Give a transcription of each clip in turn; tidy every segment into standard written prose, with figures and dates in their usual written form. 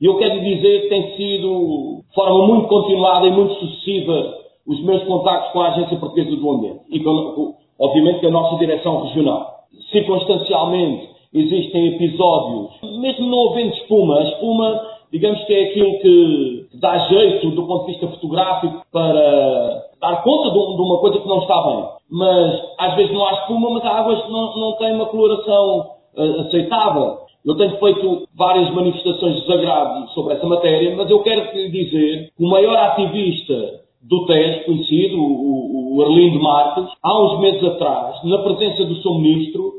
E eu quero dizer que tem sido, de forma muito continuada e muito sucessiva, os meus contactos com a Agência Portuguesa do Ambiente e, obviamente, com a nossa direção regional. Circunstancialmente, existem episódios, mesmo não havendo espuma, a espuma, digamos que é aquilo que dá jeito do ponto de vista fotográfico para dar conta de uma coisa que não está bem. Mas, às vezes não há espuma, mas a água não tem uma coloração aceitável. Eu tenho feito várias manifestações de desagrado sobre essa matéria, mas eu quero lhe dizer que o maior ativista do Tejo, conhecido, o Arlindo Marques, há uns meses atrás, na presença do seu ministro,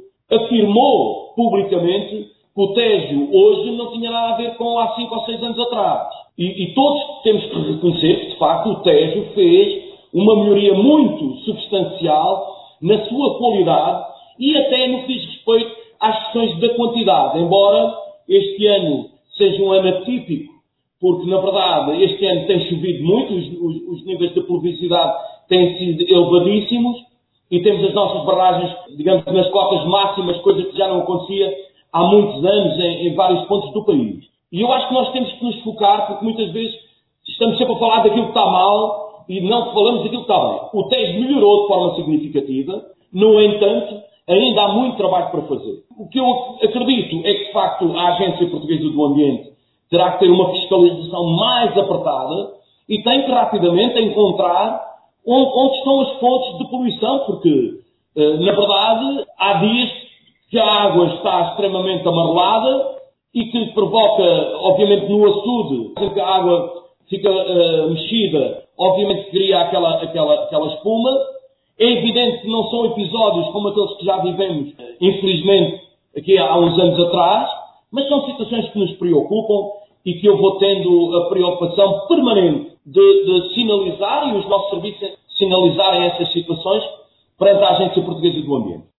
afirmou publicamente que o Tejo hoje não tinha nada a ver com há 5 ou 6 anos atrás. E todos temos que reconhecer que, de facto, o Tejo fez uma melhoria muito substancial na sua qualidade e até no que diz respeito às questões da quantidade, embora este ano seja um ano atípico, porque, na verdade, este ano tem chovido muito, os níveis de pluviosidade têm sido elevadíssimos e temos as nossas barragens, digamos, nas cotas máximas, coisa que já não acontecia há muitos anos em vários pontos do país. E eu acho que nós temos que nos focar, porque muitas vezes estamos sempre a falar daquilo que está mal e não falamos daquilo que está bem. O Tejo melhorou de forma significativa, no entanto, ainda há muito trabalho para fazer. O que eu acredito é que, de facto, a Agência Portuguesa do Ambiente terá que ter uma fiscalização mais apertada e tem que rapidamente encontrar onde estão as fontes de poluição, porque, na verdade, há dias que a água está extremamente amarelada e que provoca, obviamente, no açude, sempre que a água fica mexida, obviamente cria aquela espuma. É evidente que não são episódios como aqueles que já vivemos, infelizmente, aqui há uns anos atrás, mas são situações que nos preocupam e que eu vou tendo a preocupação permanente de sinalizar e os nossos serviços sinalizarem essas situações perante a Agência Portuguesa do Ambiente.